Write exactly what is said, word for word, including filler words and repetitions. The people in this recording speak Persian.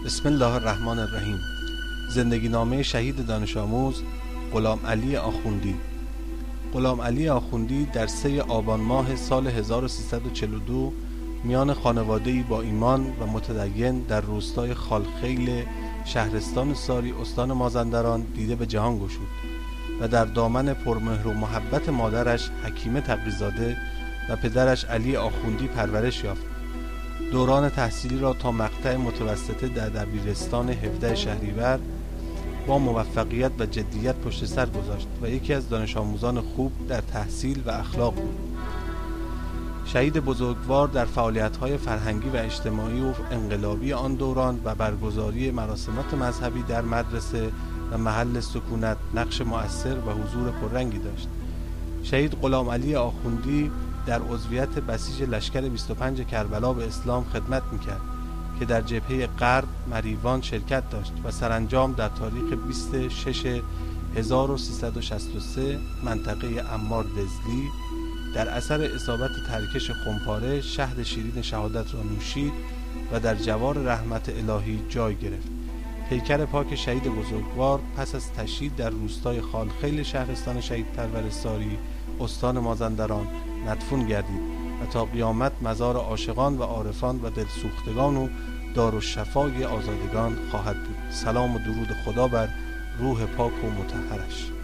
بسم الله الرحمن الرحیم. زندگی نامه شهید دانش آموز غلام علی آخوندی. غلام علی آخوندی در سه آبان ماه سال هزار و سیصد و چهل و دو میان خانواده‌ای با ایمان و متدین در روستای خالخیل شهرستان ساری استان مازندران دیده به جهان گشود و در دامن پرمهر و محبت مادرش حکیمه تقی‌زاده و پدرش علی آخوندی پرورش یافت. دوران تحصیلی را تا مقطع متوسطه در دبیرستان هفده شهریور با موفقیت و جدیت پشت سر گذاشت و یکی از دانش آموزان خوب در تحصیل و اخلاق بود. شهید بزرگوار در فعالیت‌های فرهنگی و اجتماعی و انقلابی آن دوران و برگزاری مراسمات مذهبی در مدرسه و محل سکونت نقش مؤثر و حضور پررنگی داشت. شهید غلام علی آخوندی در عضویت بسیج لشکر بیست و پنج کربلا به اسلام خدمت میکرد که در جبهه غرب مریوان شرکت داشت و سرانجام در تاریخ بیست و شش هزار و سیصد و شصت و سه منطقه عمار دزلی در اثر اصابت ترکش خمپاره شهد شیرین شهادت را نوشید و در جوار رحمت الهی جای گرفت. پیکر پاک شهید بزرگوار پس از تشییع در روستای خالخیل شهرستان شهید پرور ساری استان مازندران مدفون گردید و تا قیامت مزار عاشقان و عارفان و دلسوختگان و دارالشفای آزادگان خواهد بود. سلام و درود خدا بر روح پاک و مطهرش.